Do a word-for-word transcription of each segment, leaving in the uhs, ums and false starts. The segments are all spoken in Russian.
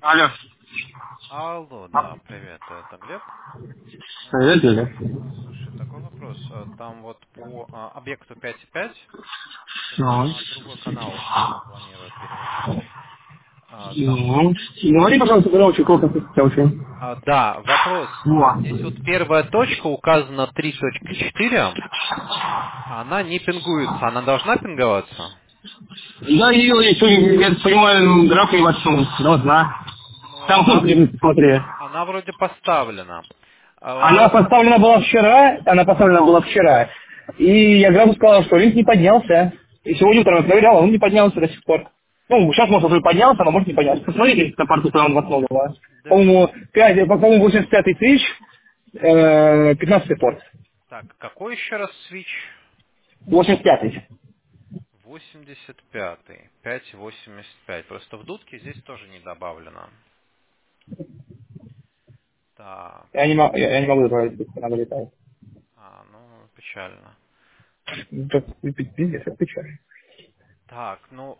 Алло. Алло, да, привет, это Глеб. Привет, А, Юля. Слушай, такой вопрос. А, Там вот по а, объекту пять и пять сейчас Ну, на другой канал а, планируют переводить. А, Там, ну, говори, пожалуйста, громче, сколько ты хотел очень. а, да, вопрос. А, Вот. Здесь вот первая точка указана три точка четыре, а она не пингуется. Она должна пинговаться? Да, ее, я, чё, я так понимаю, граф не воткнул. Должна. Ну, Там она, тут, смотри. она вроде поставлена. Она А, поставлена была вчера, она поставлена была вчера. И я графу сказал, что линк не поднялся. И сегодня утром я проверял, а он не поднялся до сих пор. Ну, сейчас, может, уже поднялся, но может не поднялся. Посмотрите на порту, куда он воткнул его. да, По-моему, пять, по-моему, восемьдесят пятый тысяч, э, пятнадцатый порт. так, какой еще раз свич? восемьдесят пятый. восемьдесят пятый, пять восемьдесят пять. Просто в дудке здесь тоже не добавлено. Так, Я не могу, я, я не могу добавить, если она вылетает. а, ну, печально. Ну, так, пиздец, это печально. Так, ну,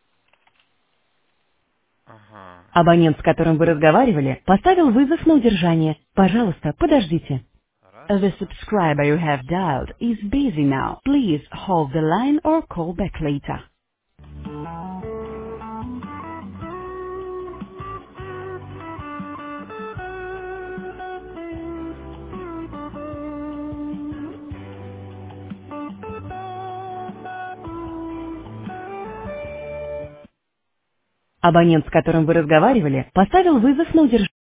ага. Абонент, с которым вы разговаривали, поставил вызов на удержание. Пожалуйста, подождите. Раз, The два. subscriber you have dialed is busy now. Please hold the line or call back later. Абонент, с которым вы разговаривали, поставил вызов на удержание.